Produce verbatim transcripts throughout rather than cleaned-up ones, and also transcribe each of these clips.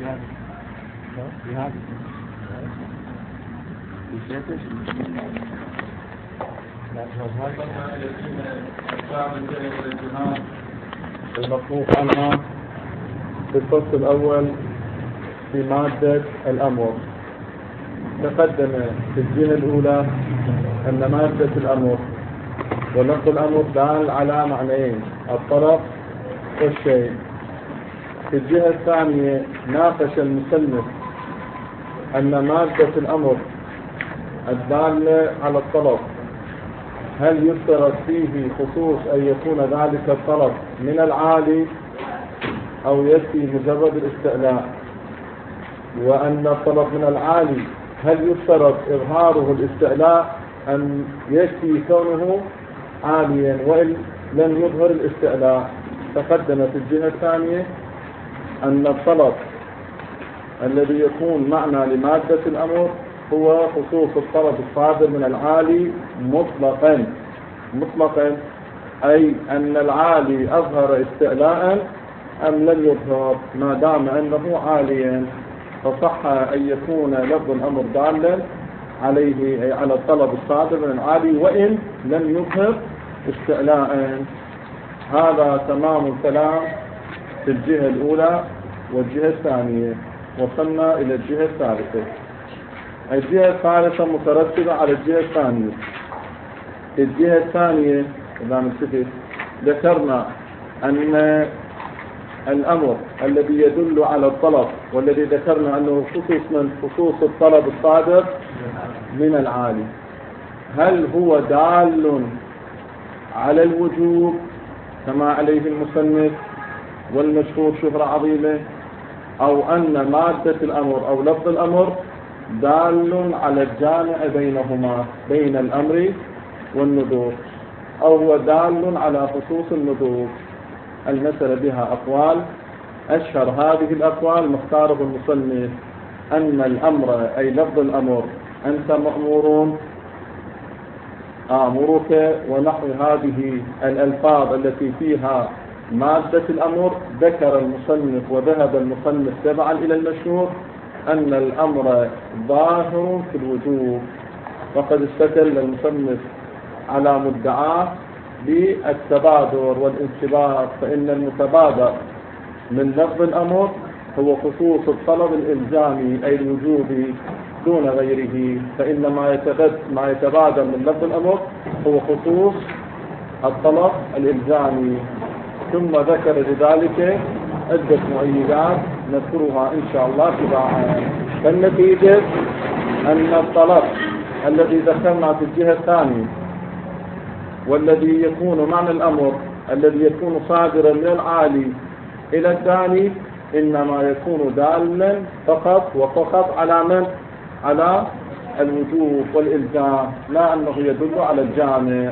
بهذا المطلوب عنها في الفصل الأول في مادة الأمر. تقدم في الجهة الأولى أن مادة الأمر ولفظ الأمر دال على معنيين: الطلب والشيء. في الجهة الثانية ناقش المصنف أن مادة الأمر الدالة على الطلب هل يشترط فيه خصوص أن يكون ذلك الطلب من العالي أو يكفي مجرد الاستعلاء، وأن الطلب من العالي هل يشترط إظهاره الاستعلاء أن يكفي كونه عاليا وإن لم يظهر الاستعلاء. تقدم في الجهة الثانية أن الطلب الذي يكون معنى لمادة الأمر هو خصوص الطلب الصادر من العالي مطلقا مطلقا أي أن العالي أظهر استعلاء أم لم يظهر، ما دام أنه عاليا فصح أن يكون لفظ الأمر دالا عليه، أي على الطلب الصادر من العالي وإن لم يظهر استعلاء. هذا تمام الكلام في الجهة الأولى. والجهة الثانية وصلنا إلى الجهة الثالثة. الجهة الثالثة مترتبة على الجهة الثانية. الجهة الثانية إذا نلتفت ذكرنا أن الأمر الذي يدل على الطلب والذي ذكرنا أنه خصوص من خصوص الطلب الصادر من العالي، هل هو دال على الوجوب كما عليه المصنف والمشهور شهرة عظيمة، أو أن مادة الأمر أو لفظ الأمر دال على الجامع بينهما بين الأمر والندوب، أو هو دال على خصوص الندوب؟ المسألة بها أقوال. أشهر هذه الأقوال مختاره المصنف أن الأمر أي لفظ الأمر أنت مأمورون آمرك ونحو هذه الألفاظ التي فيها مادة الأمر. ذكر المصنف وذهب المصنف تبعا إلى المشهور أن الأمر ظاهر في الوجوب، وقد استدل المصنف على مدعاه بالتبادر والانتباه، فإن المتبادر من لفظ الأمر هو خصوص الطلب الإلزامي أي الوجوبي دون غيره، فإن ما يتبادر من لفظ الأمر هو خصوص الطلب الإلزامي. ثم ذكر لذلك عدة مؤيدات نذكرها إن شاء الله تباعا. فالنتيجة أن الطلب الذي ذكرنا في الجهة الثانية والذي يكون معنى الأمر الذي يكون صادرا من العالي إلى الثاني إنما يكون دالا فقط وفقط على من؟ على الوجوب والإلزام، لا أنه يدل على الجامع.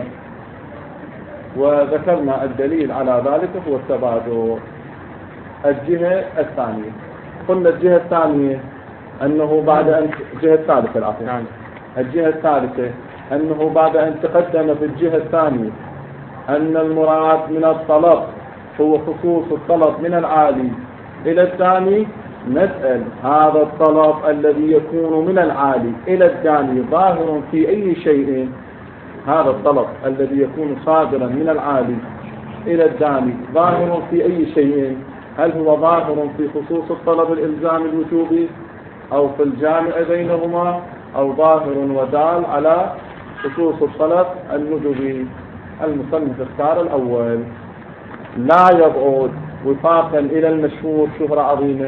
وذكرنا الدليل على ذلك هو التبادر. الجهة الثانية قلنا الجهة الثانية أنه بعد أن الجهة الثالثة العفو الجهة الثالثة أنه بعد أن تقدم في الجهة الثانية أن المراد من الطلب هو خصوص الطلب من العالي إلى الثاني، نسأل هذا الطلب الذي يكون من العالي إلى الثاني ظاهر في أي شيء؟ هذا الطلب الذي يكون صادرا من العالي إلى الثاني ظاهر في أي شيء؟ هل هو ظاهر في خصوص الطلب الإلزامي الوجوبي أو في الجامع بينهما، أو ظاهر ودال على خصوص الطلب الوجوبي؟ المصنف اختار الأول. لا يبعد وفاقا إلى المشهور شهرة عظيمة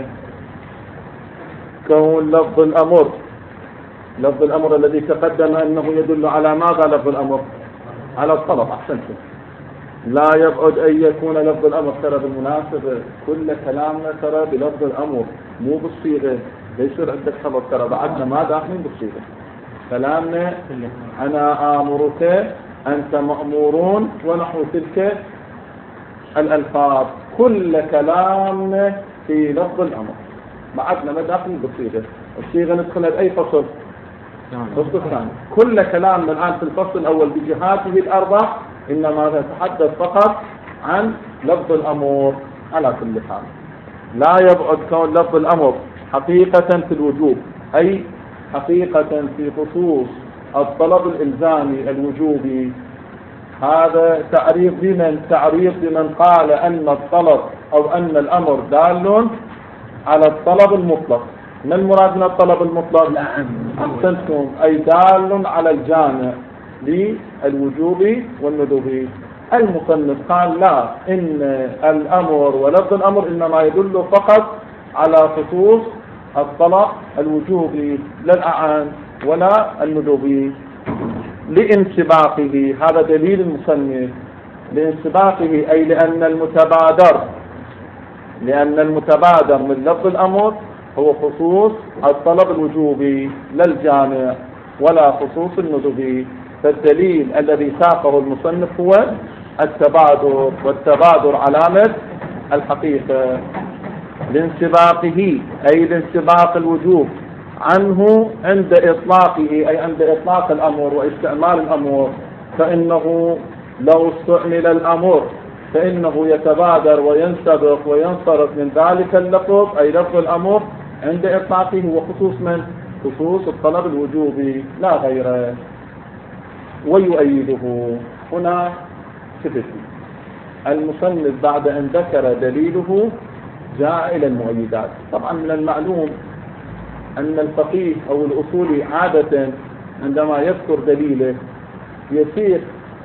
كون لفظ الأمر لفظ الأمر الذي تقدم أنه يدل على ماذا؟ لفظ الأمر على الطلب. أحسنتم. لا يبعد أن يكون لفظ الأمر. ترى بالمناسبة كل كلامنا ترى بلفظ الأمر مو بالصيغة، ليس عندك خبر، ترى بعدنا ما داخلين بالصيغة. كلامنا أنا آمرك أنت مأمورون ونحو تلك الألفاظ، كل كلامنا في لفظ الأمر، بعدنا ما داخلين بالصيغة. الصيغة ندخلها بأي فصل؟ الفصل الثاني. كل كلامنا الآن في الفصل الأول بجهاته الأربع إنما نتحدث فقط عن لفظ الأمر. على كل حال لا يبعد كون لفظ الأمر حقيقة في الوجوب، أي حقيقة في خصوص الطلب الإلزامي الوجوبي. هذا تعريف بمن تعريف بمن قال أن الطلب أو أن الأمر دال على الطلب المطلق. ما المراد من الطلب المطلق؟ أحسنتم، أي دال على الجامع للوجوب والندب. المصنف قال لا، إن الأمر ولفظ الأمر إنما يدل فقط على خصوص الطلب الوجوبي لا الأعان ولا الندبي لانسباقه. هذا دليل المصنف لانسباقه، أي لأن المتبادر لأن المتبادر من لفظ الأمر هو خصوص الطلب الوجوبي لا الجامع ولا خصوص الندبي. فالدليل الذي ساقه المصنف هو التبادر، والتبادر علامة الحقيقة لانسباقه، أي لانسباق الوجوب عنه عند إطلاقه، أي عند إطلاق الأمر واستعمال الأمر. فإنه لو استعمل الأمر فإنه يتبادر وينسبق وينصرف من ذلك اللفظ، أي لفظ الأمر عند إطلاقه وخصوص من خصوص الطلب الوجوبي لا غيره. ويؤيده هنا ثبت المصنف بعد أن ذكر دليله جاء إلى المؤيدات. طبعا من المعلوم أن الفقيه أو الأصولي عادة عندما يذكر دليله يسيق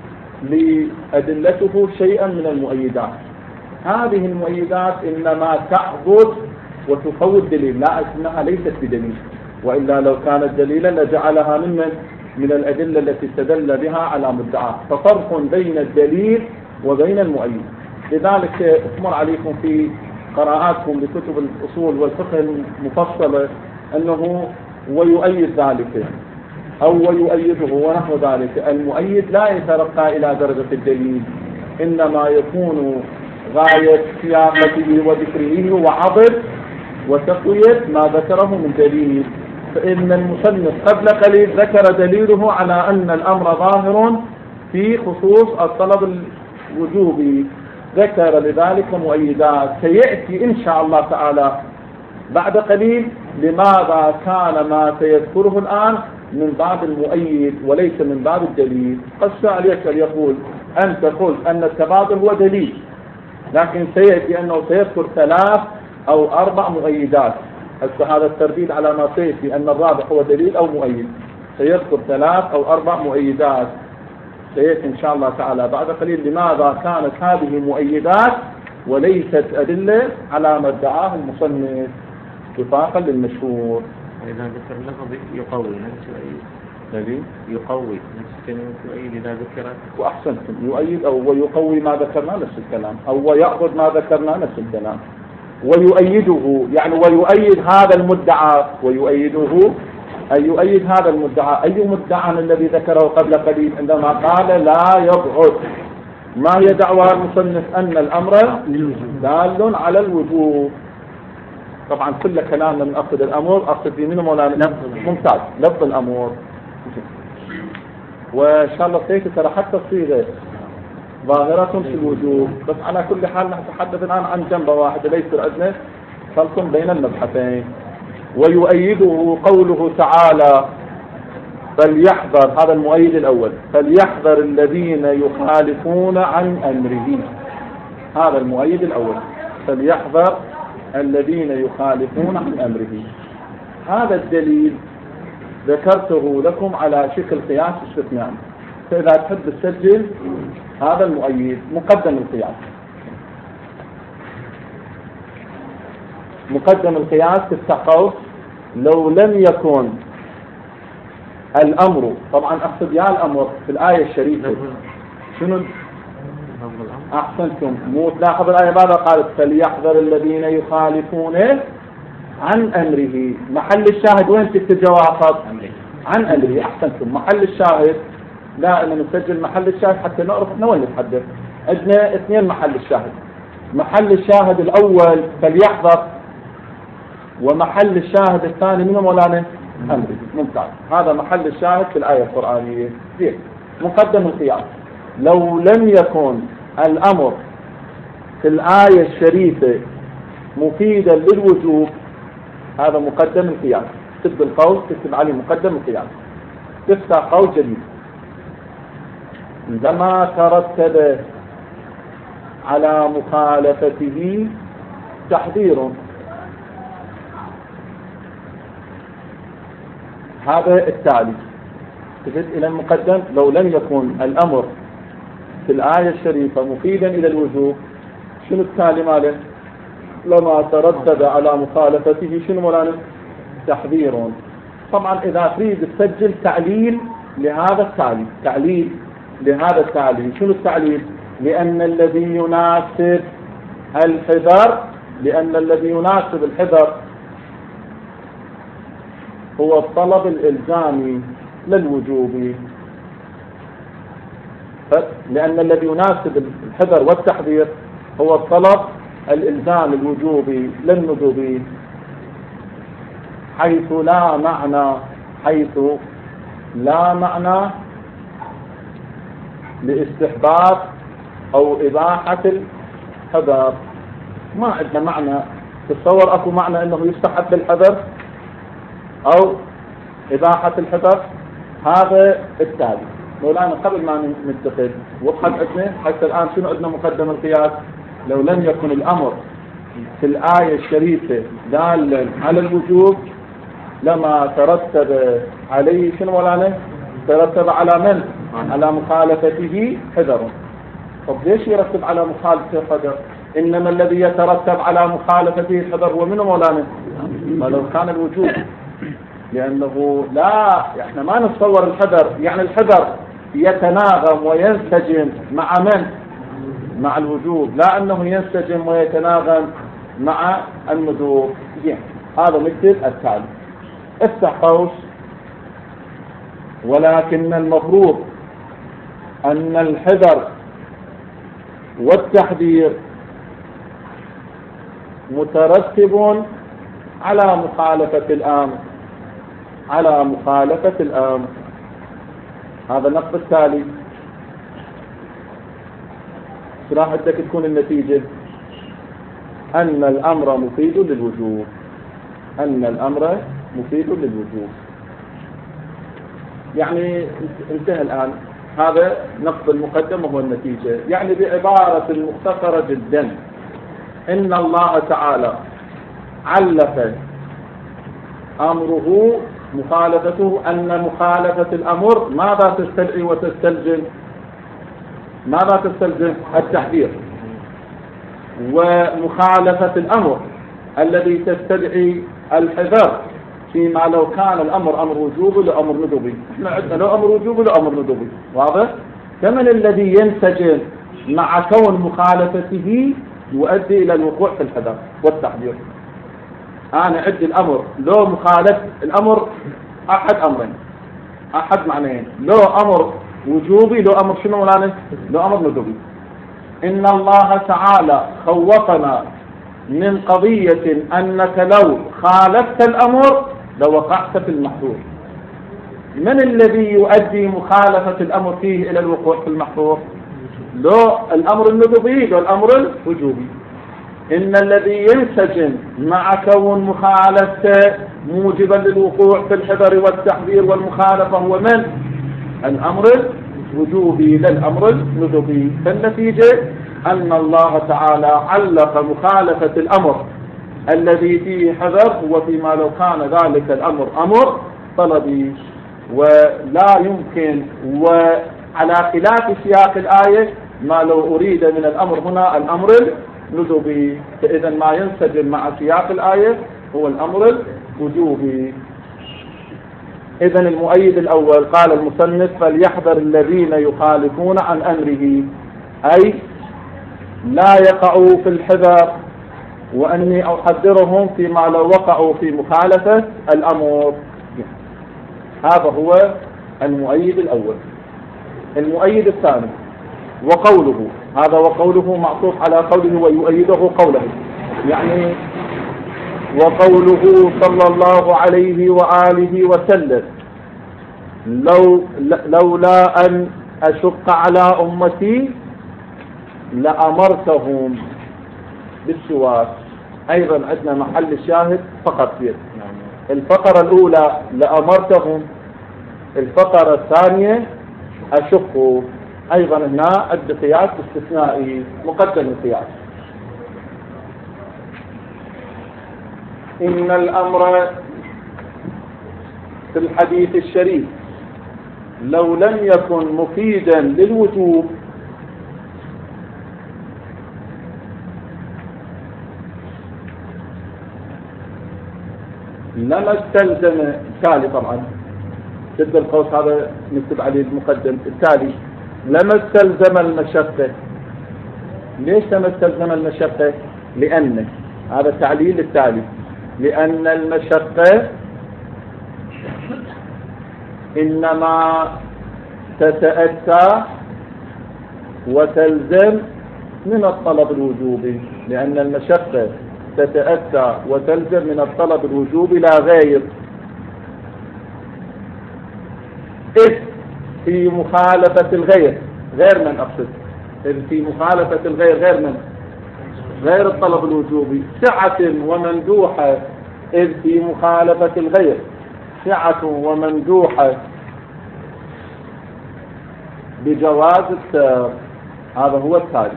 لأدلته شيئا من المؤيدات. هذه المؤيدات إنما تعبد وتقوي الدليل، لا إنها ليست بدليل، وإلا لو كانت دليلا لجعلها من من الأدلة التي استدل بها على مدعاه. ففرق بين الدليل وبين المؤيد. لذلك أمر عليكم في قراءاتكم لكتب الأصول والفقه المفصلة أنه ويؤيد ذلك أو ويؤيده ونحو ذلك. المؤيد لا يترقى إلى درجة الدليل، إنما يكون غاية سياقته وذكره وعضد وتقوية ما ذكره من دليل. فإن المصنف قبل قليل ذكر دليله على أن الأمر ظاهر في خصوص الطلب الوجوبي، ذكر لذلك مؤيدات سيأتي إن شاء الله تعالى بعد قليل لماذا كان ما سيذكره الآن من باب المؤيد وليس من باب الدليل. قد سأل يسأل يقول أنت قلت أن التبادل هو دليل، لكن سيأتي أنه سيذكر ثلاث أو أربع مؤيدات. هذا الترديد على ما سيأتي أن الرابع هو دليل أو مؤيد، سيذكر ثلاث أو أربع مؤيدات سيأتي إن شاء الله تعالى بعد قليل لماذا كانت هذه مؤيدات وليست أدلة على ما ادعاه المصنف وفاقا للمشهور. إذا ذكر اللفظ يقوي نفس الذي يقوي نفس كلمة يؤيد إذا ذكرت. وأحسنتم، يؤيد أو ويقوي ما ذكرنا نفس الكلام، أو ويأخذ ما ذكرنا نفس الكلام. ويؤيده يعني ويؤيد هذا المدعى، ويؤيده أي يؤيد هذا المدعى. أي مدعى الذي ذكره قبل قليل عندما قال لا يبعد؟ ما هي دعوى المصنف؟ أن الأمر دال على الوجوب. طبعا كل كلام من أقصد الأمر أقصد به من مولانا ممتاز لفظ الأمر. وإن شاء الله سيكون ترى حتى الصيغة ظاهرة في الوجوب، بس على كل حال نتحدث الآن عن جنبة واحدة ليس الأذن فرق بين المبحثين. ويؤيده قوله تعالى فليحذر، هذا المؤيد الأول، فليحذر الذين يخالفون عن أمره. هذا المؤيد الأول، فليحذر الذين يخالفون عن أمره. هذا الدليل ذكرته لكم على شكل قياس استثناء، فإذا تحب تسجل هذا المؤيد مقدم القياس. مقدم القياس تفتح لو لم يكن الأمر، طبعا أقصد يا الأمر في الآية الشريفة شنو؟ أحسنتم، مو تلاحظ الآية بعد قالت فليحذر الذين يخالفون عن أمره. محل الشاهد وين تكتب جواب عن أمره؟ أحسنتم، محل الشاهد دائما نسجل محل الشاهد حتى نعرف احنا وين نتحدث. عندنا اثنين محل الشاهد، محل الشاهد الأول فليحذر، ومحل الشاهد الثاني من مولانا أمره. ممتاز، هذا محل الشاهد في الآية القرآنية. زين، مقدم القياس لو لم يكن الأمر في الآية الشريفة مفيدا للوجوب هذا مقدم القياس، تكتب القول تكتب عليه مقدم القياس، تفتح قول جديد. عندما ترتب على مخالفته تحذير، هذا التالي. تجد إلى المقدم لو لم يكن الأمر في الآية الشريفة مفيدا إلى الوجوب، شنو التالي ماله؟ لما تردد على مخالفته شنو مولانا؟ تحذير. طبعا إذا تريد تسجل تعليل لهذا التالي، تعليل لهذا التالي، شنو التعليل؟ لأن الذي يناسب الحذر، لأن الذي يناسب الحذر هو الطلب الإلزامي للوجوب، لأن الذي يناسب الحذر والتحذير هو الطلب الإلزام الوجوبي للندب، حيث لا معنى حيث لا معنى لاستحباب أو إباحة الحذر. ما عندنا معنى، تصور أكو معنى أنه يستحب الحذر أو إباحة الحذر. هذا التالي مولانا قبل ما نتخذ وضحت عندنا حتى الآن شنو عندنا مقدم القياس. لو لم يكن الأمر في الآية الشريفة دالا على الوجوب لما ترتب عليه شنو مولانا؟ ترتب على من؟ على مخالفته حذر. طب ليش يرتب على مخالفته حذر؟ إنما الذي يترتب على مخالفته الحذر هو منه مولانا؟ ما لو كان الوجوب، لأنه لا احنا ما نتصور الحذر، يعني الحذر يتناغم وينسجم مع من؟ مع الوجوب، لا أنه ينسجم ويتناغم مع الندوب. هذا مثل التالي. افتح قوس. ولكن المفروض أن الحذر والتحذير مترتب على مخالفة الآمر، على مخالفة الآمر. هذا النقط التالي. راح بدك تكون النتيجة أن الأمر مفيد للوجوب، أن الأمر مفيد للوجوب. يعني انتهى الآن هذا نقد المقدم وهو النتيجة. يعني بعبارة مختصرة جدا، إن الله تعالى علق أمره مخالفته، أن مخالفة الأمر ماذا تستدعي وتستلزم؟ ماذا تستلزم؟ التحذير. ومخالفة الأمر الذي تستدعي الحذر فيما لو كان الأمر أمر وجوبي لأمر ندبي. احنا عندنا لو أمر وجوبي لأمر ندبي، واضح؟ كمن الذي ينسجم مع كون مخالفته يؤدي إلى الوقوع في الحذر والتحذير. أنا عندي الأمر لو مخالف الأمر أحد أمرين، أحد معنيين، لو أمر وجوبي لو أمر شنو مولانا؟ لو أمر ندبي. إن الله تعالى خوفنا من قضية أنك لو خالفت الأمر لوقعت في المحظور. من الذي يؤدي مخالفة الأمر فيه إلى الوقوع في المحظور؟ لو الأمر الندبي لو الأمر الوجوبي. إن الذي ينسجم مع كون مخالفته موجبا للوقوع في الحذر والتحذير والمخالفة هو من؟ الأمر الوجوبي للأمر الندبي. فالنتيجة أن الله تعالى علق مخالفة الأمر الذي فيه حذر هو فيما لو كان ذلك الأمر أمر طلبي، ولا يمكن، وعلى خلاف سياق الآية ما لو أريد من الأمر هنا الأمر الندبي، فإذا ما ينسجم مع سياق الآية هو الأمر الوجوبي. إذن المؤيد الأول قال المصنف فليحذر الذين يخالفون عن أمره، أي لا يقعوا في الحذر، وأني أحذرهم فيما لو وقعوا في مخالفة الأمر. هذا هو المؤيد الأول. المؤيد الثاني وقوله، هذا وقوله معطوف على قوله ويؤيده قوله، يعني وقوله صلى الله عليه وآله وسلم لو لولا أن أشق على أمتي لأمرتهم بالسواك. أيضا عندنا محل الشاهد فقط فيه. الفقرة الأولى لأمرتهم، الفقرة الثانية أشقوا. أيضا هنا عند قياس استثنائي مقدم القياس. إن الأمر في الحديث الشريف لو لم يكن مفيدا للوجوب لما استلزم التالي. طبعا ضد القوس هذا نكتب عليه المقدم التالي. لما استلزم المشقة. ليش لما استلزم المشقة؟ لأن هذا التعليل التالي، لأن المشقة إنما تتأتى وتلزم من الطلب الوجوبي، لأن المشقة تتأتى وتلزم من الطلب الوجوبي لا غير. إذ في مخالفة الغير، غير من أقصد، إذ في مخالفة الغير غير من غير الطلب الوجوبي سعة ومندوحة، إذ في مخالفة الغير سعة ومندوحة بجواز السير. هذا هو التالي.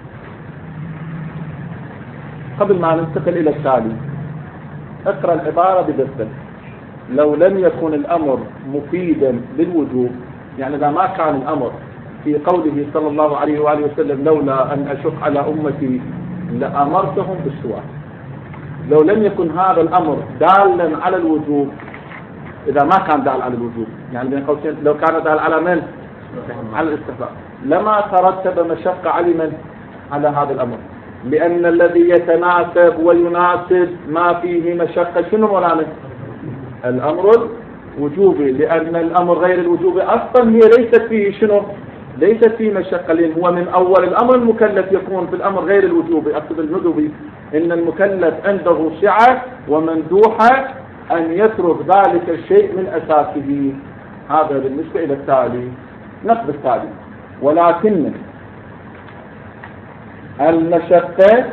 قبل ما ننتقل إلى التالي اقرأ العبارة بدقة. لو لم يكن الأمر مفيدا للوجوب، يعني إذا ما كان الأمر في قوله صلى الله عليه وآله وسلم لولا أن أشق على أمتي لأمرتهم بالسواك، لو لم يكن هذا الأمر دالا على الوجوب، إذا ما كان دال على الوجوب يعني بين قوسين لو كان دال على من؟ على الاستحباب، لما ترتب مشقة على من؟ على هذا الأمر، لأن الذي يتناسب ويناسب ما فيه مشقة شنو مولانا؟ الأمر الوجوبي، لأن الأمر غير الوجوبي أصلا هي ليست فيه شنو؟ ليست فيه مشقة، لأن هو من أول الأمر المكلف يكون في الأمر غير الوجوبي. أقصد الندبي إن المكلف عنده سعة ومندوحة أن يترك ذلك الشيء من أساسه. هذا بالنسبة إلى التالي. نقد التالي. ولكن المشقة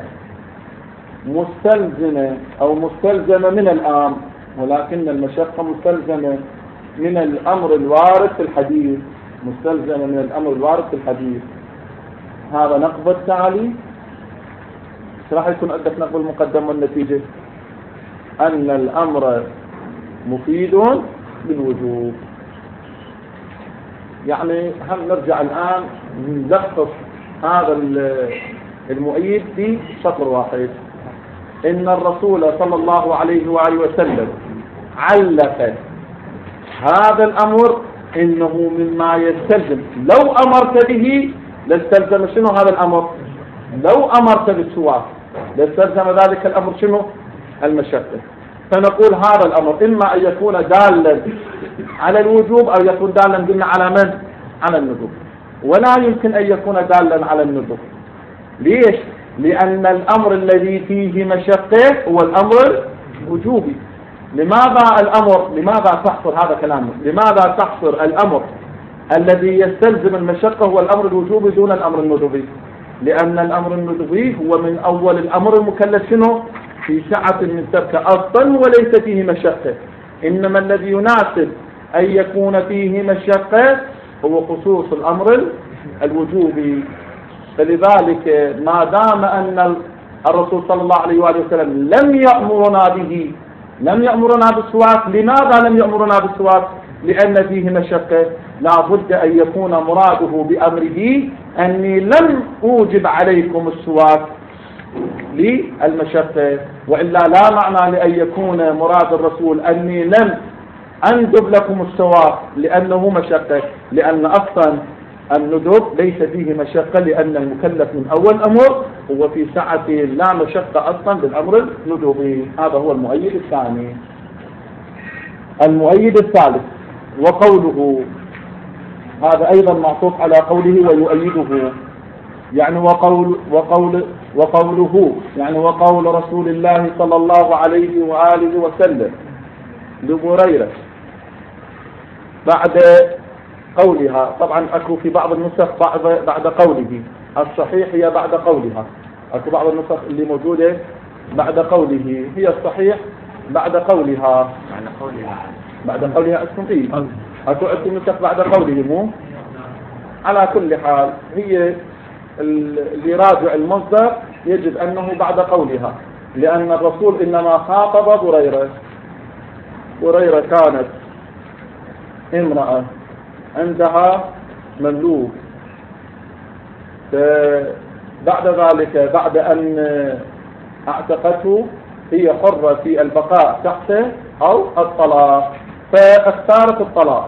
مستلزمة أو مستلزمة من الأمر، ولكن المشقة مستلزمة من الأمر الوارد في الحديث، مستلزمة من الأمر الوارد في الحديث. هذا نقد التالي. راح يكون عندك نقد المقدم والنتيجة أن الأمر مفيد بالوجوب. يعني هم نرجع الآن نلخص هذا المؤيد في سطر واحد. إن الرسول صلى الله عليه وآله وسلم علق هذا الأمر إنه مما يستلزم، لو أمرت به لاستلزم شنو هذا الأمر؟ لو أمرت بالسواك لاستلزم ذلك الأمر شنو؟ المشقة. فنقول هذا الأمر إما أن يكون دالا على الوجوب أو يكون دالا قلنا على من؟ على الندب، ولا يمكن أن يكون دالا على الندب. ليش؟ لأن الأمر الذي فيه مشقة هو الأمر الوجوبي. لماذا الأمر؟ لماذا تحصر هذا كلامه؟ لماذا تحصر الأمر الذي يستلزم المشقة هو الأمر الوجوبي دون الأمر الندبي؟ لأن الأمر الندبي هو من أول الأمر المكلف شنو؟ في سعة من ترك أصلا وليس فيه مشقة، إنما الذي يناسب أن يكون فيه مشقة هو خصوص الأمر الوجوبي. فلذلك ما دام أن الرسول صلى الله عليه وآله وسلم لم يأمرنا به، لم يأمرنا بالسواك. لماذا لم يأمرنا بالسواك؟ لأن فيه مشقة. لا بد أن يكون مراده بأمره أني لم أوجب عليكم السواك للمشقة، وإلا لا معنى لأن يكون مراد الرسول أني لم أندب لكم السواك لأنه مشقة، لأن أصلا الندب ليس فيه مشقة، لأن المكلف من أول أمر هو في سعة لا مشقة أصلا بالأمر الندبي. هذا هو المؤيد الثاني. المؤيد الثالث وقوله، هذا أيضا معطوف على قوله ويؤيده، يعني وقول وقول وقوله يعني وقول رسول الله صلى الله عليه وآله وسلم لبريرة بعد قولها. طبعا أكو في بعض النسخ بعد بعد قوله، الصحيح هي بعد قولها. أكو بعض النسخ اللي موجودة بعد قوله، هي الصحيح بعد قولها. معنى قولها بعد قولها اسم فيه أكو اسم نسخ بعد قوله مو. على كل حال هي اللي يراجع المصدر يجد أنه بعد قولها، لأن الرسول إنما خاطب بريرة. بريرة كانت امرأة عندها مملوك، بعد ذلك بعد أن اعتقته هي حرة في البقاء تحته أو الطلاق، فاختارت الطلاق.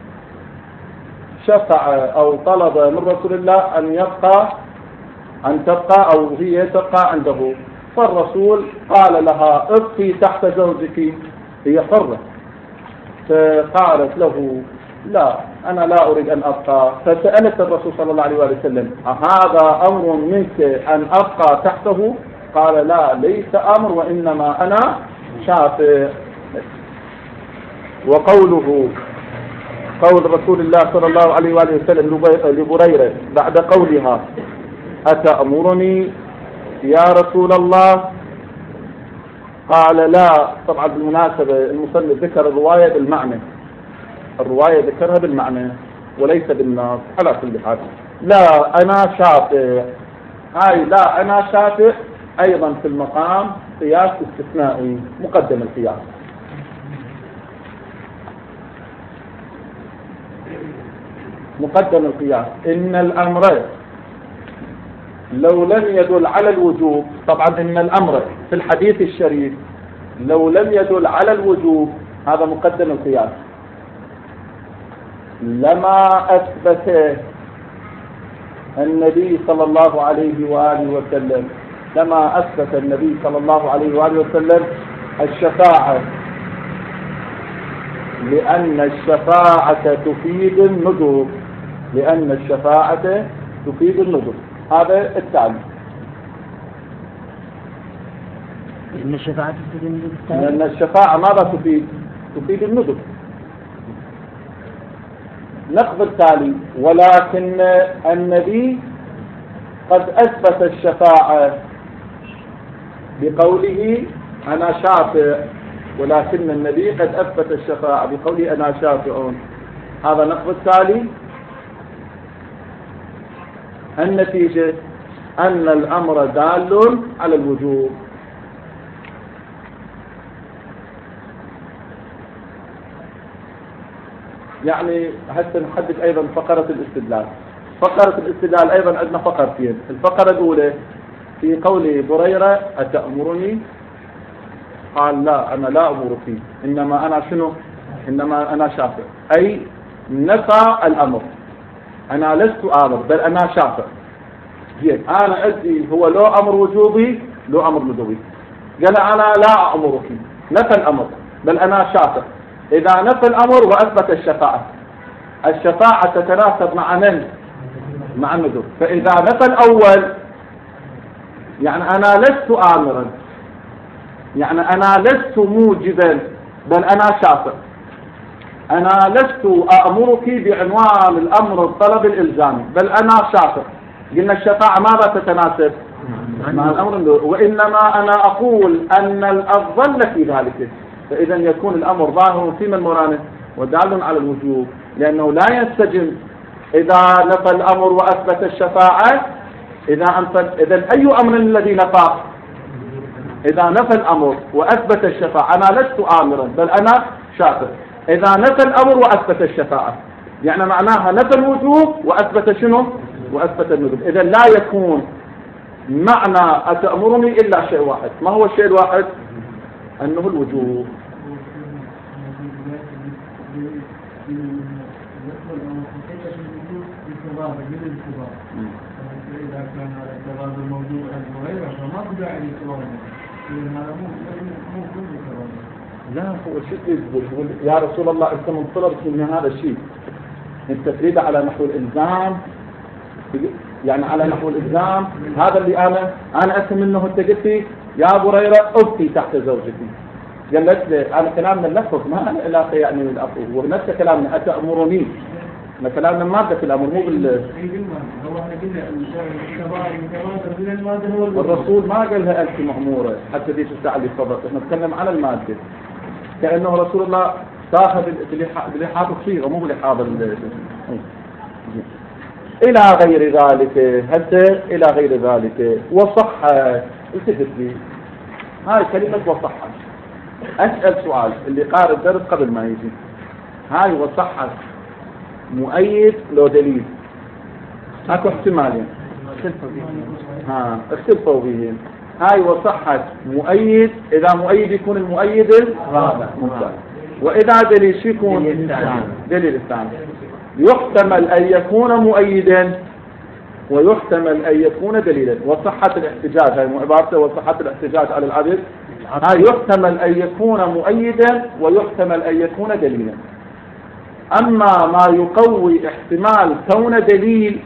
شفع أو طلب من رسول الله أن يبقى أن تبقى أو هي تبقى عنده، فالرسول قال لها ابقي تحت زوجك، هي حرة. فقالت له لا أنا لا أريد أن أبقى. فسألت الرسول صلى الله عليه وسلم هذا أمر منك أن أبقى تحته؟ قال لا ليس أمر وإنما أنا شافع. وقوله قول رسول الله صلى الله عليه وآله وسلم لبريرة بعد قولها أتأمرني يا رسول الله؟ قال لا. طبعا بالمناسبة المصنف ذكر الرواية بالمعنى، الرواية ذكرها بالمعنى وليس بالنص. على كل حال لا أنا شافع، هاي لا أنا شافع أيضا في المقام قياس استثنائي مقدم القياس. مقدم القياس إن الأمر لو لم يدل على الوجوب، طبعا إن الأمر في الحديث الشريف لو لم يدل على الوجوب هذا مقدم القياس لما أثبت النبي صلى الله عليه وآله وسلم لما أثبت النبي صلى الله عليه وآله وسلم الشفاعة، لأن الشفاعة تفيد الندب، لأن الشفاعة تفيد الندب. هذا التعليم. لأن الشفاعة تفيد الندب، لأن الشفاعة ماذا تفيد؟ تفيد الندب. نقض التالي ولكن النبي قد أثبت الشفاعة بقوله أنا شافع، ولكن النبي قد أثبت الشفاعة بقوله أنا شافع. هذا نقض التالي. النتيجة أن الأمر دال على الوجوب. يعني حتى نحدد أيضا فقرة الاستدلال. فقرة الاستدلال أيضا عندنا فقرتين. الفقرة الأولى في قول بريرة أتأمرني؟ قال لا أنا لا أمرك، إنما أنا شنو؟ إنما أنا شافع، أي نفى الأمر. أنا لست آمر بل أنا شافع. أنا أدري هو لو أمر وجوبي لو أمر ندبي. قال أنا لا أمرك، نفى الأمر بل أنا شافع. إذا نفى الأمر وأثبت الشفاعة، الشفاعة تتناسب مع من؟ مع الندب. فإذا نفى الأول يعني أنا لست آمرا، يعني أنا لست موجبا بل أنا شافع. أنا لست أأمرك بعنوان الأمر الطلب الإلزامي بل أنا شافع. قلنا الشفاعة ماذا تتناسب؟ مع الأمر، وإنما أنا أقول أن الأفضل في ذلك. فإذا يكون الأمر ظاهر في من مرانه ودال على الوجوب، لأنه لا ينسجم إذا نفى الأمر وأثبت الشفاعة. إذا إذا أي أمر الذي نفى؟ إذا نفى الأمر وأثبت الشفاعة أنا لست آمرا بل أنا شافع. إذا نفى الأمر وأثبت الشفاعة يعني معناها نفى الوجوب وأثبت شنو؟ وأثبت الندب. إذا لا يكون معنى أتأمرني إلا شيء واحد. ما هو الشيء الواحد؟ أنه الوجوب. لا هو شيء يقول يا رسول الله أنت منطلب من هذا الشيء، أنت تريد على نحو الإلزام، يعني على نحو الإلزام. هذا اللي أنا أنا أفهم منه. أنت قلت لي يا بريرة أبقي تحت زوجتي، قالت لي أنا كلامنا اللفظ ما أنا إلا يعني من الأخوه، ونفس كلامنا أتأمرني. احنا كلامنا مادة الأمر مو بال هو احنا قلنا الشباب المتبادر من المادة هو الوضوء. الرسول ما قالها ألف مأمورة حتى دي الساعة اللي صدق، احنا نتكلم على المادة كأنه رسول الله تاخذ بلحاظ الصيغة مو بلحاظ ال إلى غير ذلك. هسه إلى غير ذلك وصحت. التفت لي هاي كلمة وصحت. أسأل سؤال اللي قارئ الدرس قبل ما يجي، هاي وصحت مؤيد لو دليل؟ اكو احتمالين ها اختلفوا فيهم. هاي وصحت مؤيد، إذا مؤيد يكون المؤيد الرابع ممتاز، وإذا دليل شو يكون؟ دليل الثاني. يحتمل أن يكون مؤيدا ويحتمل أن يكون دليلا. وصحة الاحتجاج هاي عبارته وصحة الاحتجاج على العبد، هاي يحتمل أن يكون مؤيدا ويحتمل أن يكون دليلا. أما ما يقوي احتمال كون دليل،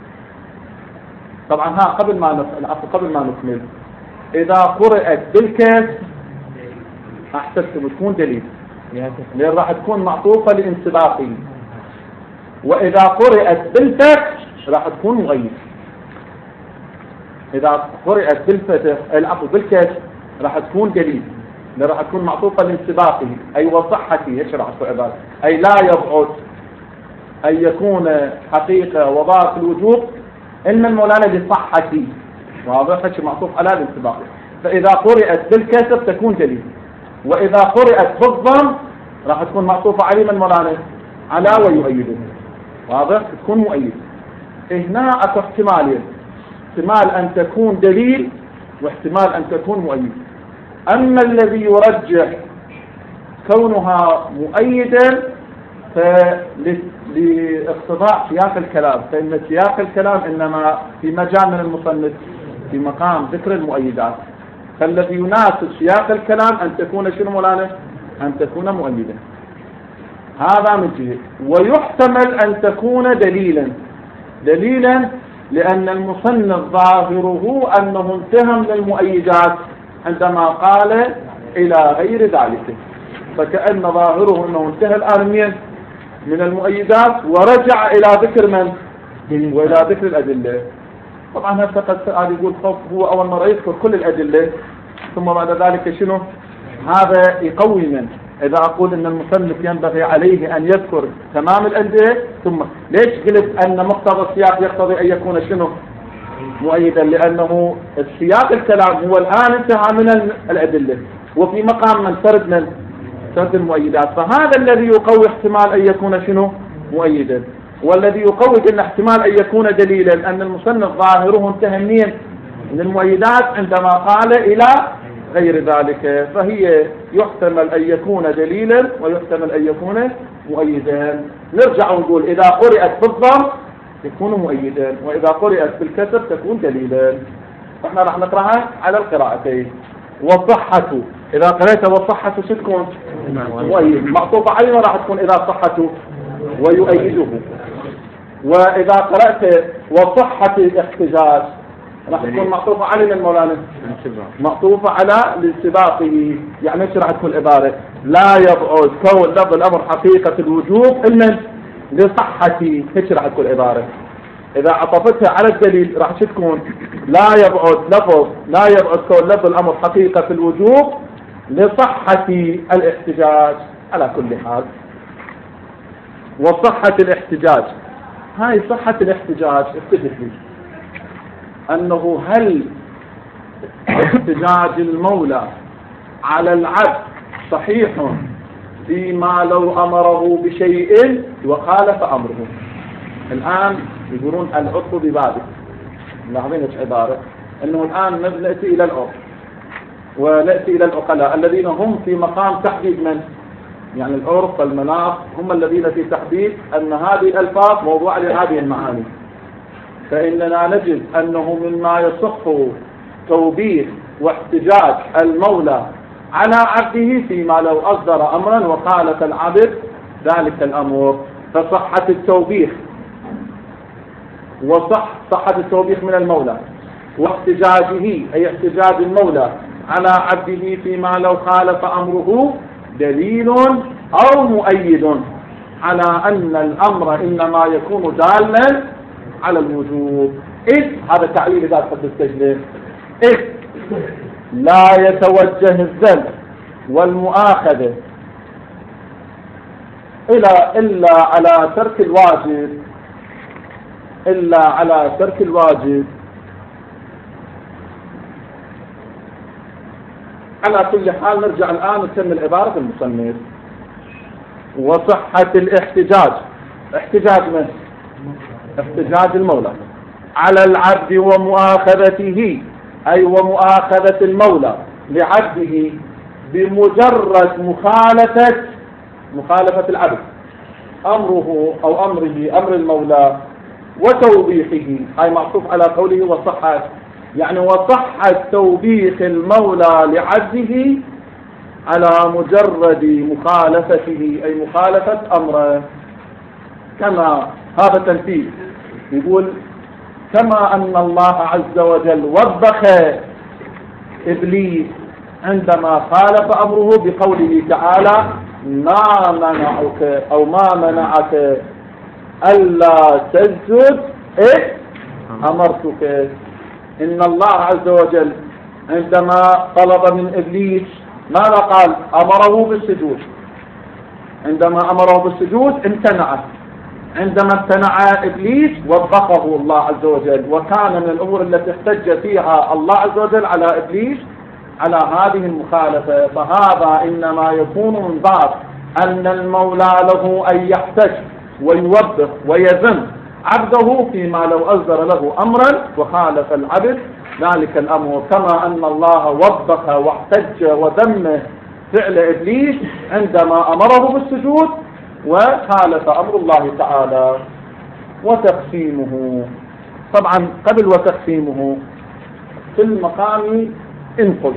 طبعا ها قبل ما قبل ما نكمل، إذا قرأت بالكسر أحسبتم تكون دليل لأن راح تكون معطوفة لانسباقي، وإذا قرأت بالفتح راح تكون مؤيد. إذا قرأت بالفتح العفو بالكسر راح تكون دليل لأن راح تكون معطوفة لانسباقه، أي وصحتي يشرح في عبارة، أي لا يبعد أن يكون حقيقة وضعت الوجوب إن المولانا لصحتي، واضح هيك معطوف على الانسباق. فإذا قرأت بالكسر تكون دليل، وإذا قرأت بالضم راح تكون معطوفة عليه من مولانا على ويؤيده، واضح تكون مؤيد. هنا اكو احتمالين، احتمال أن تكون دليل واحتمال أن تكون مؤيد. أما الذي يرجح كونها مؤيدا فلاقتضاء سياق الكلام، فإن سياق الكلام إنما في مجال من المصنف في مقام ذكر المؤيدات، فالذي يناسب سياق الكلام أن تكون شنو مولانا؟ أن تكون مؤيدا. هذا من جهة. ويحتمل أن تكون دليلا، دليلا لأن المصنف ظاهره أنه انتهم للمؤيدات عندما قال إلى غير ذلك، فكأن ظاهره أنه انتهى الآن من المؤيدات ورجع إلى ذكر من؟ وإلى ذكر الأدلة. طبعا هذا قد يقول هو أول مرة يذكر كل الأدلة ثم بعد ذلك شنو؟ هذا يقوي منه. إذا أقول أن المصنف ينبغي عليه أن يذكر تمام الأدلة ثم ليش قلت أن مقتضى السياق يقتضي أن يكون شنو؟ مؤيدا، لأنه السياق الكلام هو الآن انتهى من الأدلة وفي مقام من سرد من سرد المؤيدات، فهذا الذي يقوي احتمال أن يكون شنو؟ مؤيدا. والذي يقوي أن احتمال أن يكون دليلا أن المصنف ظاهره انتهى من المؤيدات عندما قال إلى غير ذلك، فهي يحتمل أن يكون دليلا ويحتمل أن يكون مؤيدا. نرجع ونقول إذا قرأت بالضم يكون مؤيدا، وإذا قرأت بالكسر تكون دليلا. فإحنا راح نقرأها على القراءتين. وصحته إذا قرأت وصحته ستكون مؤيد، معطوفة علينا راح تكون إذا صحته ويؤيده. وإذا قرأت وصحة الاحتجاج راح تكون معطوفة علينا المولانا معطوفة على لانسباقه. يعني ايش راح تكون العبارة؟ لا يبعد كون لفظ الأمر حقيقة الوجوب إلا لصحتي، ايش راح تكون العبارة؟ إذا عطفتها على الدليل راح تكون لا يبعد لفظ لا يبعد كون لفظ الأمر حقيقة الوجوب لصحة الاحتجاج. على كل حال وصحة الاحتجاج، هاي صحة الاحتجاج اختلف لي أنه هل احتجاج المولى على العبد صحيح فيما لو أمره بشيء وخالف أمره. الآن يقولون العطف ببابه، لاحظين ايش عبارة؟ أنه الآن نأتي إلى العرف ونأتي إلى العقلاء الذين هم في مقام تحديد من؟ يعني العرف والمناط هم الذين في تحديد أن هذه الألفاظ موضوع لهذه المعاني. فإننا نجد أنه مما يصح توبيخ واحتجاج المولى على عبده فيما لو أصدر أمرا وخالف العبد ذلك الأمر، فصحة التوبيخ وصح صحة التوبيخ من المولى واحتجاجه أي احتجاج المولى على عبده فيما لو خالف أمره دليل أو مؤيد. على أن الأمر إنما يكون دالا على الوجوب، إذ هذا تعليل إذا تحب التجليل، إذ لا يتوجه الذل والمؤاخذة إلى إلا على ترك الواجب إلا على ترك الواجب. على كل حال نرجع الآن نكمل عبارة المصنف. وصحة الاحتجاج، احتجاج من؟ احتجاج المولى على العبد ومؤاخذته، أي ومؤاخذة المولى لعبده بمجرد مخالفة مخالفة العبد أمره أو أمره أمر المولى وتوبيخه، أي معطوف على قوله وصحة، يعني وصحة توبيخ المولى لعبده على مجرد مخالفته، أي مخالفة أمره. كما هذا تنفيذ، يقول كما أن الله عز وجل وبخ إبليس عندما خالف أمره بقوله تعالى ما منعك أو ما منعك ألا تسجد إيه أمرتك. إن الله عز وجل عندما طلب من إبليس ماذا قال؟ أمره بالسجود، عندما أمره بالسجود امتنع، عندما امتنع إبليس وبخه الله عز وجل، وكان من الأمور التي احتج فيها الله عز وجل على إبليس على هذه المخالفة. فهذا إنما يكون من باب أن المولى له أن يحتج ويوبخ ويذم عبده فيما لو أصدر له أمرا وخالف العبد ذلك الأمر، كما أن الله وبخ واحتج وذم فعل إبليس عندما أمره بالسجود وخالف أمر الله تعالى. وتقسيمه، طبعا قبل وتقسيمه في المقام إن قلت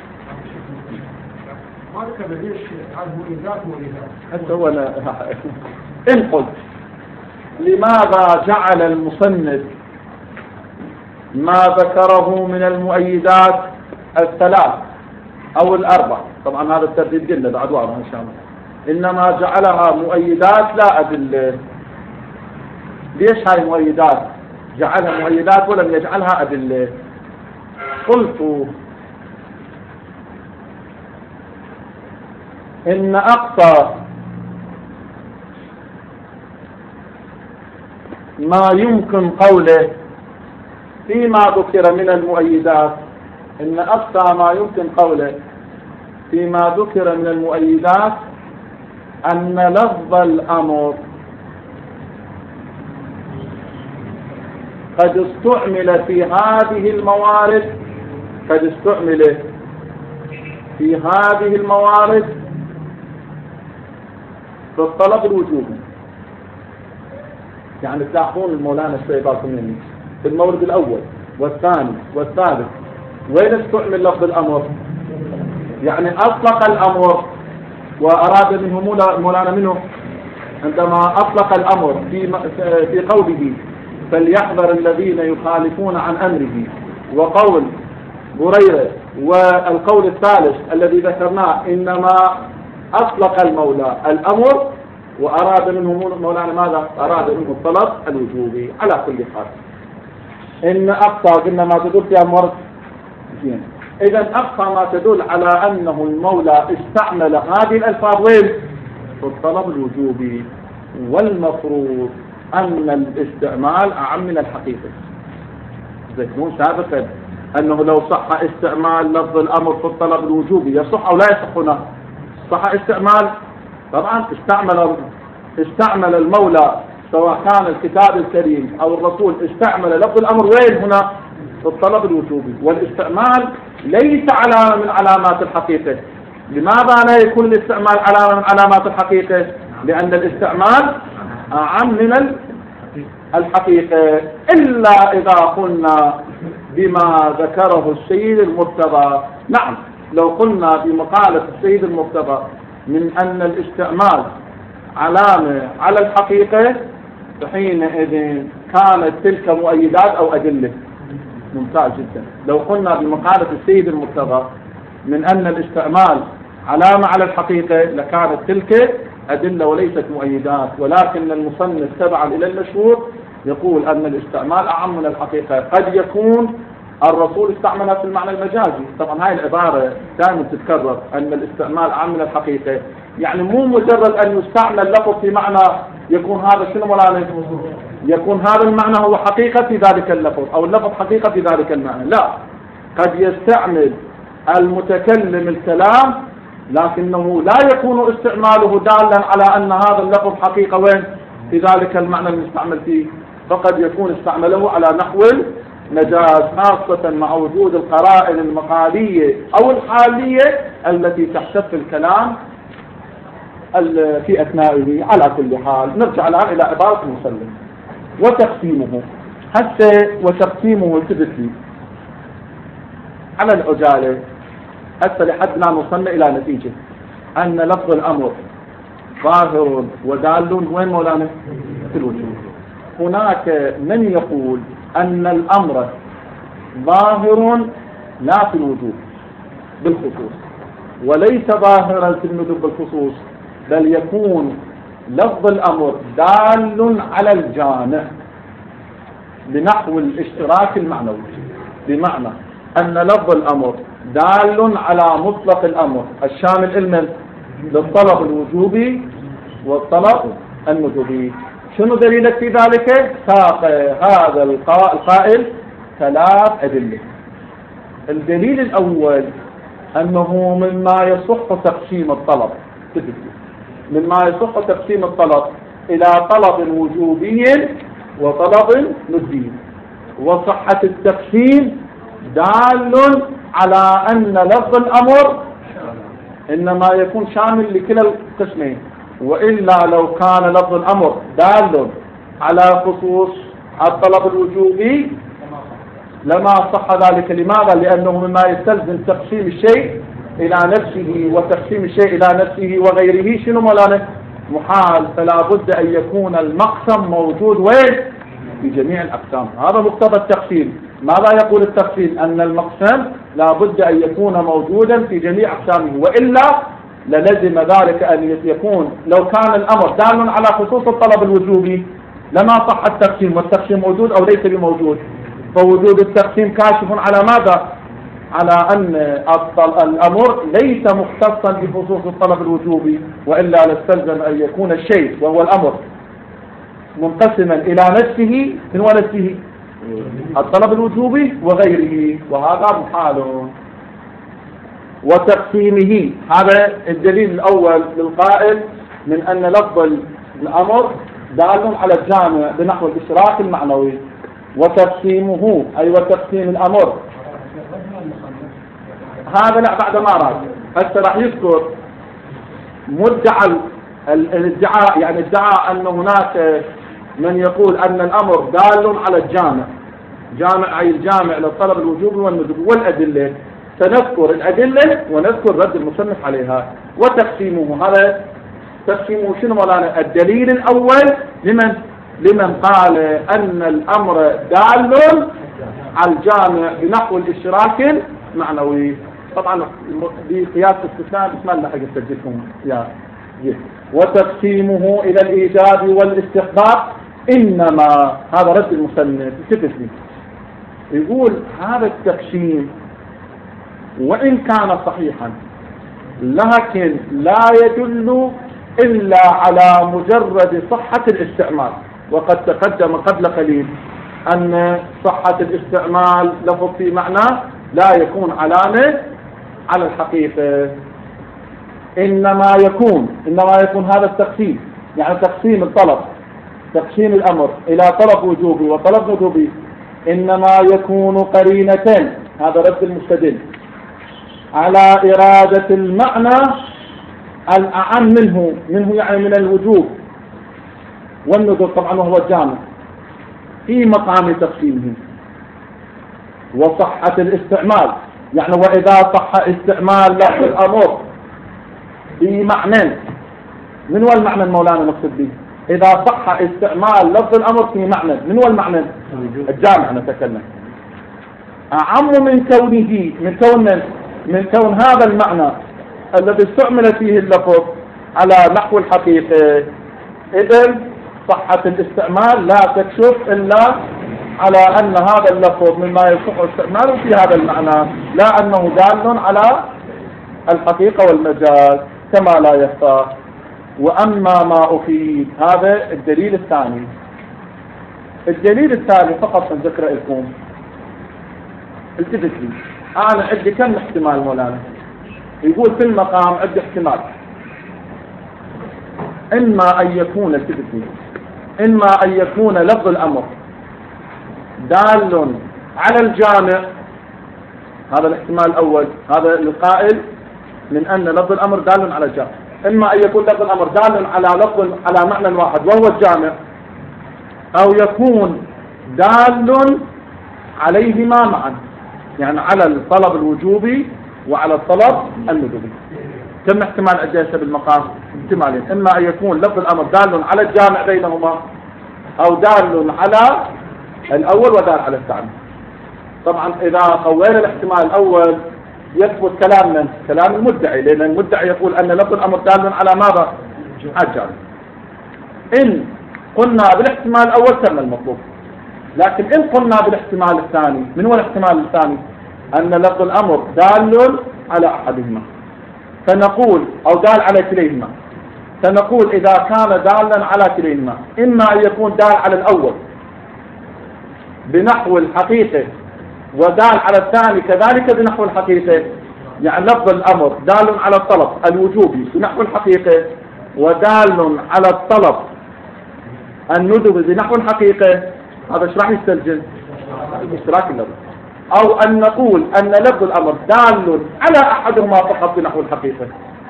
حتى هو إن قلت لماذا جعل المصنف ما ذكره من المؤيدات الثلاث أو الأربع، طبعا هذا الترتيب قلنا بعد واضح إن شاء الله، إنما جعلها مؤيدات لا أدلة. ليش هاي مؤيدات؟ جعلها مؤيدات ولم يجعلها أدلة. قلت إن أقصى ما يمكن قوله فيما ذكر من المؤيدات، إن أقصى ما يمكن قوله فيما ذكر من المؤيدات أن لفظ الأمر قد استعمل في هذه الموارد قد استعمل في هذه الموارد في الطلب الوجوبي. يعني تلاحظون المولانا شوي بالكم مني في المورد الأول والثاني والثالث وين استعمل لفظ الأمر؟ يعني أطلق الأمر وأراد منه مولانا منه عندما أطلق الأمر في في قوله فليحذر الذين يخالفون عن أمره، وقول بريرة، والقول الثالث الذي ذكرناه إنما أطلق المولى الأمر وأراد منه مولانا ماذا؟ أراد منه الطلب الوجوبي. على كل حال إن أقصى قلنا ما تدل فيها المورد، إذا أقصى ما تدل على أنه المولى استعمل هذه الألفاظ وين؟ في الطلب الوجوبي. والمفروض أن الاستعمال أعم من الحقيقة. ذكرون سابقا أنه لو صح استعمال لفظ الأمر في الطلب الوجوبي يصح أو لا يصح هنا؟ صح استعمال، طبعا استعمل استعمل المولى سواء كان الكتاب الكريم أو الرسول استعمل لفظ الأمر وين هنا؟ في الطلب الوجوبي. والاستعمال ليس علامة من علامات الحقيقة. لماذا لا يكون الاستعمال علامة من علامات الحقيقة؟ لأن الاستعمال أعم من الحقيقة، إلا إذا قلنا بما ذكره السيد المرتضى. نعم، لو قلنا بمقالة السيد المرتضى من أن الاستعمال علامة على الحقيقة فحينئذ كانت تلك مؤيدات أو أدلة. ممتاز جدا. لو قلنا بمقالة السيد المرتضى من أن الاستعمال علامة على الحقيقة لكانت تلك أدلة وليست مؤيدات، ولكن المصنف تبعا إلى المشهور يقول أن الاستعمال أعم من الحقيقة. قد يكون الرسول استعملها في المعنى المجازي، طبعا هاي العبارة دائما تتكرر أن الاستعمال أعم من الحقيقة، يعني مو مجرد أن يستعمل لفظ في معنى يكون هذا شنو مولانا؟ يكون هذا المعنى هو حقيقة في ذلك اللفظ أو اللفظ حقيقة في ذلك المعنى، لا، قد يستعمل المتكلم الكلام لكنه لا يكون استعماله دالا على أن هذا اللفظ حقيقة وين في ذلك المعنى المستعمل فيه، فقد يكون استعمله على نحو المجاز، خاصة مع وجود القرائن المقالية أو الحالية التي تحتف الكلام في أثنائه. على كل حال نرجع الآن إلى عبارة المسلم وتقسيمه. هسه وتقسيمه التبتي على العجالة، هسه لحدنا وصلنا إلى نتيجة أن لفظ الأمر ظاهر ودال وين مولانا؟ في الوجود. هناك من يقول أن الأمر ظاهر لا في الوجود بالخصوص، وليس ظاهرا في الندب بالخصوص، بل يكون لفظ الأمر دال على الجامع بنحو الاشتراك المعنوي، بمعنى أن لفظ الأمر دال على مطلق الأمر الشامل المن للطلب الوجوبي والطلب الندبي. شنو دليلك في ذلك؟ ساق هذا القائل ثلاث أدلة. الدليل الأول أنه مما يصح تقسيم الطلب، مما يصح تقسيم الطلب إلى طلب وجوبي وطلب ندبي، وصحة التقسيم دال على أن لفظ الأمر إنما يكون شامل لكلا القسمين، وإلا لو كان لفظ الأمر دال على خصوص الطلب الوجوبي لما صح ذلك. لماذا؟ لأنه مما يستلزم تقسيم الشيء إلى نفسه وتقسيم الشيء إلى نفسه وغيره شنو مولانا؟ محال، فلا بد أن يكون المقسم موجود وين؟ في جميع الأقسام. هذا مقتضى التقسيم. ماذا يقول التقسيم؟ أن المقسم لا بد أن يكون موجودا في جميع أقسامه، وإلا للزم ذلك أن يكون لو كان الأمر دال على خصوص الطلب الوجوبي لما صح التقسيم، والتقسيم موجود أو ليس بموجود، فوجود التقسيم كاشف على ماذا؟ على أن الأمر ليس مختصا بخصوص الطلب الوجوبي، وإلا لاستلزم أن يكون الشيء وهو الأمر منقسما إلى نفسه من ونفسه الطلب الوجوبي وغيره، وهذا محال. وتقسيمه هذا الدليل الأول للقائل من أن لفظ الأمر دال على الجامع بنحو الإشراك المعنوي. وتقسيمه أي وتقسيم الأمر هذا لا بعد ما رأى هسه راح يذكر مدعى الادعاء، يعني ادعاء أن هناك من يقول أن الأمر دال على الجامع، جامع أي الجامع للطلب الوجوبي والندب، والأدلة سنذكر الأدلة ونذكر رد المصنف عليها. وتقسيمه هذا تقسيمه شنو مولانا؟ الدليل الأول لمن لمن قال أن الأمر دال على الجامع بنحو الاشتراك المعنوي. طبعا بقياس استثناء بسم الله حق تسجلكم يا جه. وتقسيمه إلى الإيجاب والاستحباب إنما هذا رد المصنف كتفي يقول هذا التقسيم وإن كان صحيحا لكن لا يدل إلا على مجرد صحة الاستعمال، وقد تقدم قبل قليل أن صحة الاستعمال لفظ في معنى لا يكون علامة على الحقيقة. إنما يكون إنما يكون هذا التقسيم، يعني تقسيم الطلب تقسيم الأمر إلى طلب وجوبي وطلب ندبي، إنما يكون قرينة، هذا رد المستدل، على إرادة المعنى الأعم منه منه يعني من الوجوب والندب طبعا وهو الجامع في مقام تقسيمه. وصحة الاستعمال يعني وإذا صح استعمال لفظ الأمر بمعنى، من هو المعنى المولانا نقصد به؟ إذا صح استعمال لفظ الأمر في معنى، من هو المعنى؟ الجامع نتكلم. أعم من كونه من كون من كون هذا المعنى الذي استعمل فيه اللفظ على نحو الحقيقة، إذن صحة الاستعمال لا تكشف إلا على أن هذا اللفظ مما يصح استعماله في هذا المعنى، لا أنه دال على الحقيقة والمجاز كما لا يخفى. وأما ما أفيد، هذا الدليل الثاني. الدليل الثاني فقط من ذكر لكم، التفت لي، أنا عندي كم احتمال مولانا؟ يقول في المقام عندي احتمال، إما أن يكون التفت لي إما أن يكون لفظ الأمر دال على الجامع، هذا الاحتمال الأول، هذا القائل من أن لفظ الأمر دال على الجامع. إما أن يكون لفظ الأمر دال على لفظ على معنى واحد وهو الجامع، أو يكون دال عليهما معا، يعني على الطلب الوجوبي وعلى الطلب الندبي. كم احتمال أجلس بالمقام؟ احتمالين، إما أن يكون لفظ الأمر دال على الجامع بينهما، أو دال على الأول ودال على الثاني. طبعا إذا قوينا الاحتمال الأول يثبت كلام من كلام المدعي، لأن المدعي يقول أن لفظ الأمر دال على ماذا؟ على الجامع. إن قلنا بالاحتمال الأول تم المطلوب، لكن إن قلنا بالاحتمال الثاني، من هو الاحتمال الثاني؟ أن لفظ الأمر دال على أحدهما، فنقول أو دال على كليهما، فنقول إذا كان دالا على كليهما إما أن يكون دال على الأول بنحو الحقيقة ودال على الثاني كذلك بنحو الحقيقة، يعني لفظ الأمر دال على الطلب الوجوبي بنحو الحقيقة، ودال على الطلب الندبي بنحو الحقيقة. هذا ايش راح يستلزم؟ اشتراك اللفظ. أو أن نقول أن لفظ الأمر دال على أحدهما فقط بنحو الحقيقة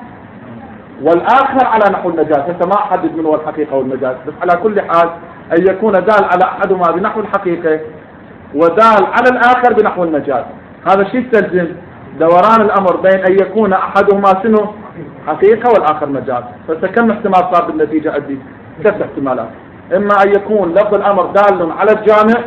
والآخر على نحو المجاز. أنت ما أحدد من هو الحقيقة والمجاز، بس على كل حال أن يكون دال على أحدهما بنحو الحقيقة ودال على الآخر بنحو المجاز. هذا شيء يستلزم دوران الأمر بين أن يكون أحدهما شنو حقيقة والآخر مجاز. فكم احتمال صار بالنتيجة عندي؟ ثلاث احتمالات، إما أن يكون لفظ الأمر دال على الجامع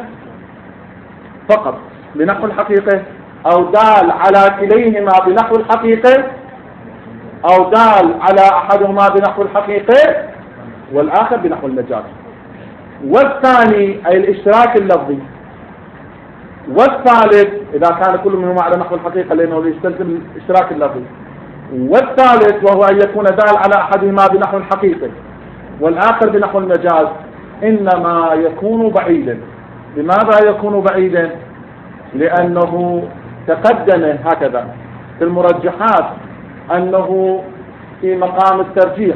فقط بنحو الحقيقة، أو دال على كليهما بنحو الحقيقة، أو دال على أحدهما بنحو الحقيقة والآخر بنحو المجاز. والثاني أي الاشتراك اللفظي. والثالث إذا كان كل منهما على نحو الحقيقة لأنه يستلزم الاشتراك اللفظي. والثالث وهو أن يكون دال على أحدهما بنحو الحقيقة والآخر بنحو المجاز، إنما يكون بعيدا. لماذا يكون بعيدا؟ لأنه تقدم هكذا في المرجحات أنه في مقام الترجيح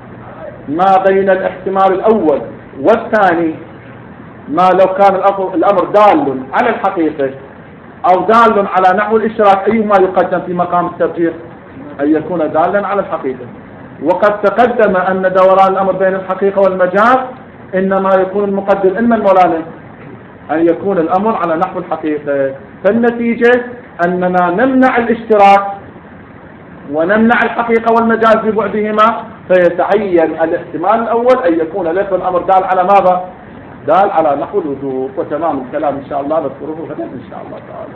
ما بين الاحتمال الأول والثاني، ما لو كان الأمر دال على الحقيقة أو دال على نحو الإشراك أيهما يقدم في مقام الترجيح؟ أن يكون دالا على الحقيقة. وقد تقدم أن دوران الأمر بين الحقيقة والمجاز إنما يكون المقدم إما المولانا أن يكون الأمر على نحو الحقيقة. فالنتيجة أننا نمنع الاشتراك ونمنع الحقيقة والمجاز ببعدهما، فيتعين الاحتمال الأول أن يكون لفظ الأمر دال على ماذا؟ دال على نحو الوجوب. وتمام الكلام إن شاء الله نذكره غدا إن شاء الله تعالى.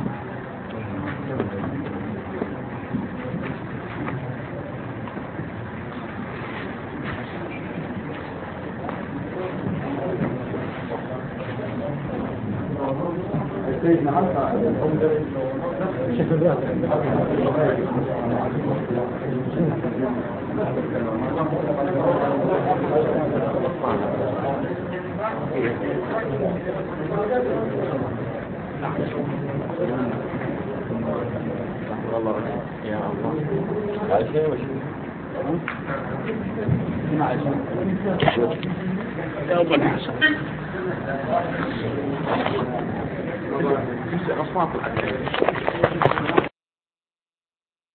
يا الله عايشين وش يا ابن حسن أصوات